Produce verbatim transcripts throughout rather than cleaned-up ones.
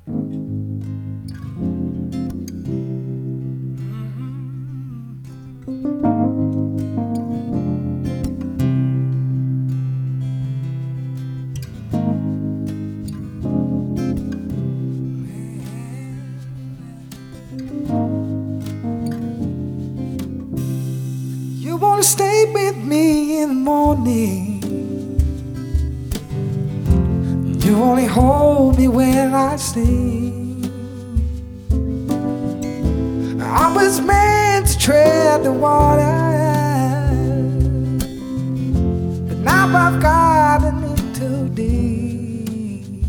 You wanna stay with me in the morning. You only hold me when I sleep. I was meant to tread the water, but now I've gotten in too deep.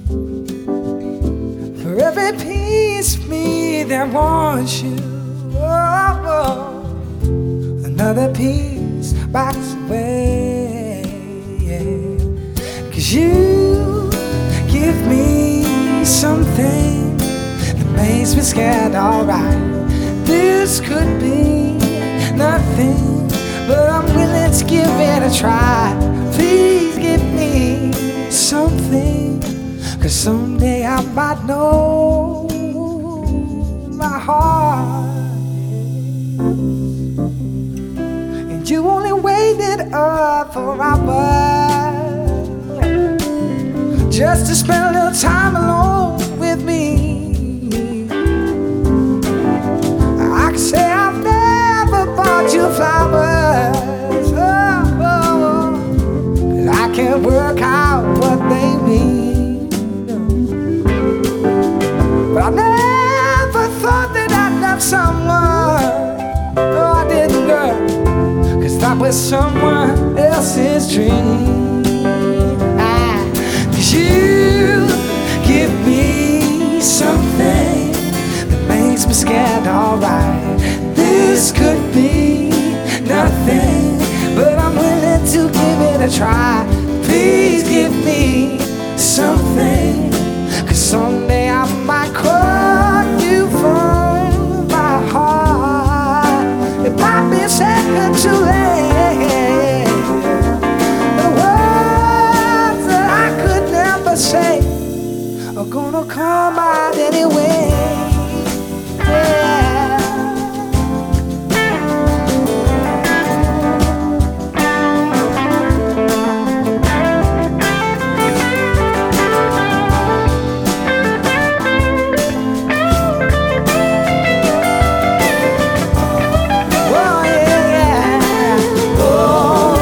For every piece of me that wants you, oh, oh, another piece backs away, yeah. 'Cause you give me something that makes me scared, alright. This could be nothing, but I'm willing to give it a try. Please give me something, 'cause someday I might know my heart. You only waited up for hours just to spend a little time alone with me. I can say I've never bought you flowers, oh, oh, oh, 'cause I can't work out what they mean. But I never thought that I'd love someone. No, I didn't, girl. That was someone else's dream. Ah, 'cause you give me something that makes me scared, alright. This could be nothing, but I'm willing to give it a try. Please give me something, 'cause someday I might call you from my heart. It might be a second too late. Say are gonna come out anyway. Yeah. Oh, yeah, yeah. Oh,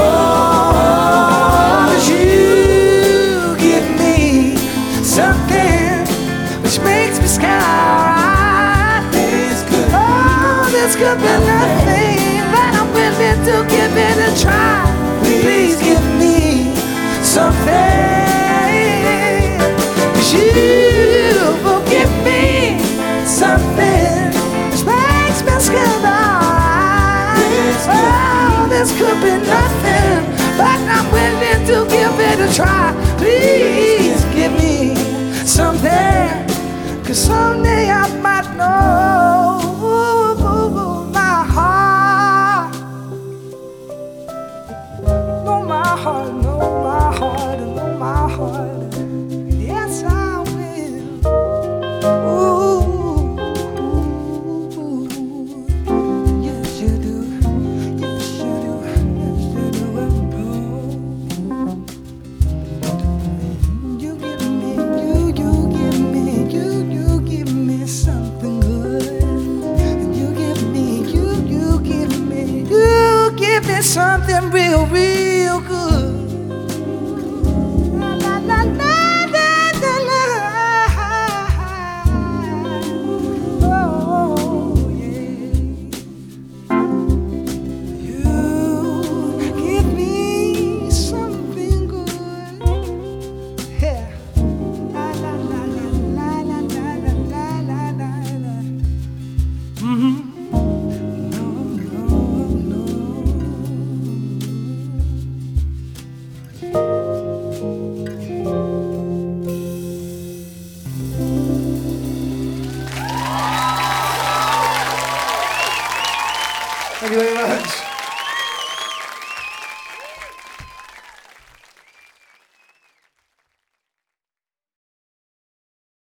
you give me something which makes me scared. This could, oh, this could be nothing, but I'm willing to give it a try. Please give me something, 'cause you will give me something which makes me scared. Oh, this could be nothing, but I'm willing to give it a try. Please give me something, 'cause someday I might know